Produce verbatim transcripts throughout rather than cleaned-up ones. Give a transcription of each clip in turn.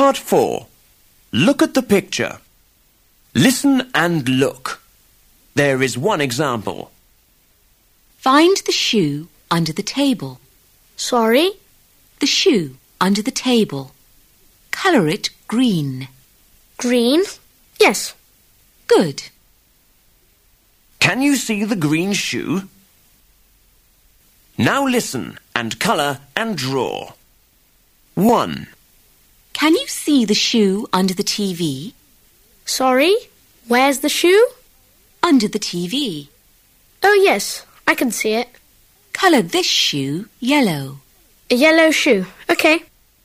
Part four. Look at the picture. Listen and look. There is one example. Find the shoe under the table. Sorry? The shoe under the table. Colour it green. Green? Yes. Good. Can you see the green shoe? Now listen and colour and draw. One. Can you see the shoe under the T V? Sorry? Where's the shoe? Under the T V. Oh, yes, I can see it. Colour this shoe yellow. A yellow shoe. OK.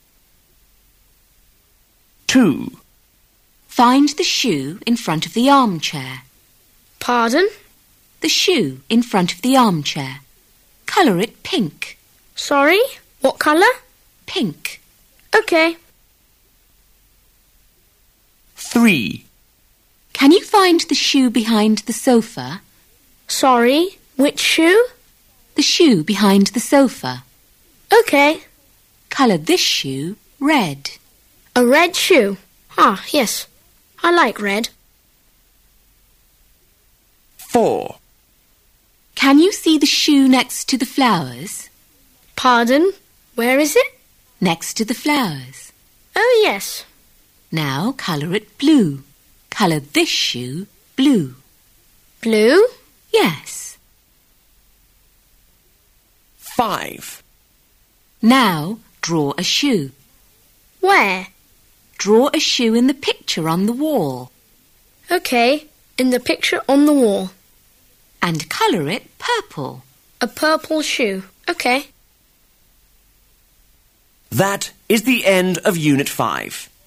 Two. Find the shoe in front of the armchair. Pardon? The shoe in front of the armchair. Colour it pink. Sorry? What colour? Pink. OK. Three. Can you find the shoe behind the sofa? Sorry? Which shoe? The shoe behind the sofa. OK. Colour this shoe red. A red shoe. Ah, yes. I like red. Four. Can you see the shoe next to the flowers? Pardon? Where is it? Next to the flowers. Oh, yes. Now colour it blue. Colour this shoe blue. Blue? Yes. Five. Now draw a shoe. Where? Draw a shoe in the picture on the wall. OK, in the picture on the wall. And colour it purple. A purple shoe. OK. That is the end of Unit five.